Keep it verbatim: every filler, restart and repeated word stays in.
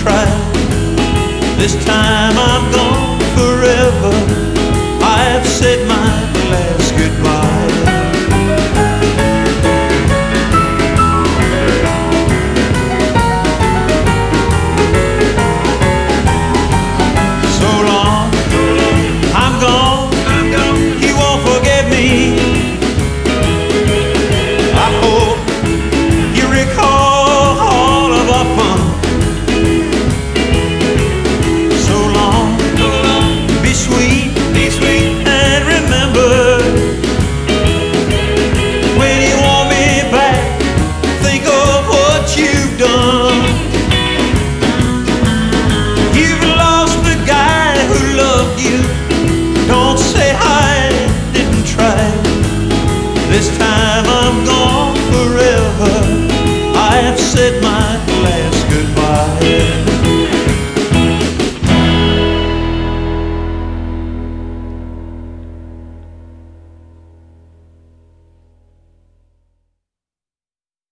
tried. This time I'm gone forever. I have said my last goodbye. So long, I'm gone. You won't forget me. I hope you recall all of our fun. So long, be sweet, be sweet, and remember, when you want me back, think of what you've done. You've lost the guy who loved you. Don't say I didn't try. This time I'm gone forever. I have said my